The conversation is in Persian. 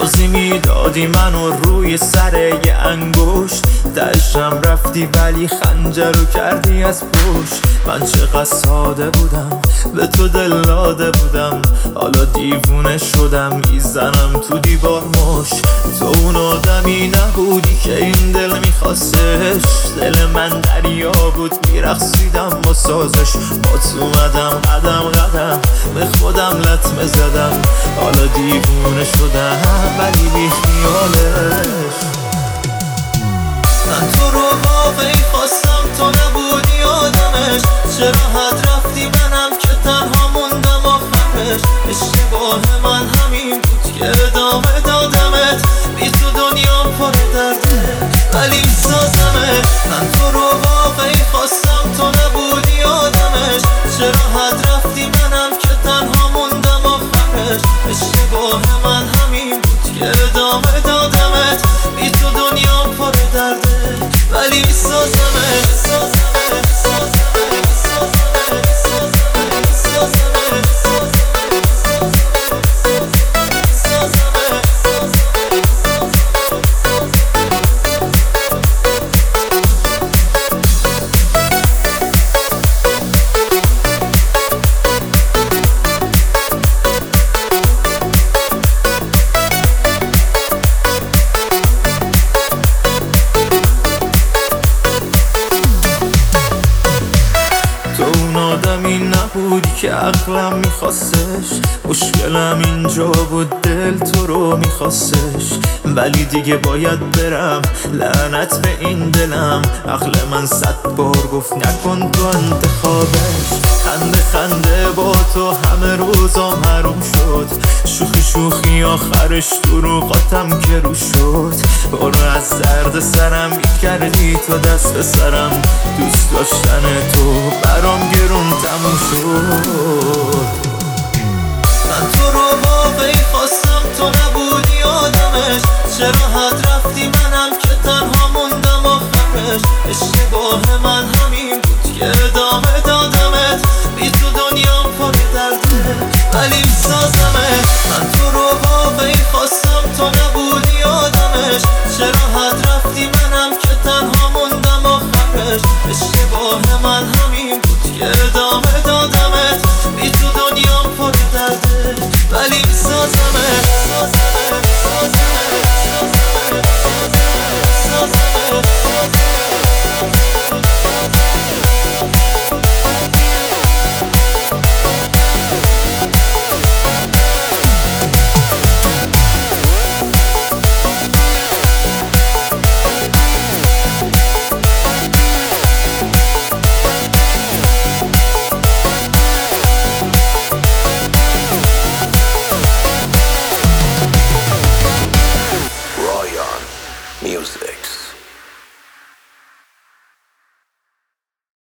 توضیح میدادی منو روی سر یه انگشت، دشم رفتی ولی خنجر رو کردی از پشت. من چقدر ساده بودم، به تو دل داده بودم، حالا دیوونه شدم میزنم تو دیوار مش. تو اون آدمی نبودی که این دل میخواستش، دل من دریا بود میرقصیدم با سازش. با تو اومدم قدم قدم به خودم لطمه زدم، حالا دیوونه شدم ولی بی خیالش. من تو رو واقعی خواستم، تو نبودی آدمش. چرا حد رفتی منم که تنها موندم آخرش. اشتباه من همین بود که ادامه دادمت، بی تو دنیا پر درده ولی میسازمت. من تو رو واقعی خواستم، تو نبودی آدمش. چرا حد رفتی منم که تنها موندم آخرش. اشتباه من همین بود که ادامه دادمت، بی تو دنیا پر درده ولی میسازمت. آدمی نبودی که عقلم میخواستش، مشکلم اینجا بود دل تو رو میخواستش. ولی دیگه باید برم، لعنت به این دلم. عقل من 100 بار گفت نکن تو انتخابش. خنده خنده با تو همه روزام حروم شد، شوخی شوخی آخرش دروغاتم که رو شد. برو از درد سرم کردی تو دست به سرم، دوست داشتن تو برام گرون تموم شد.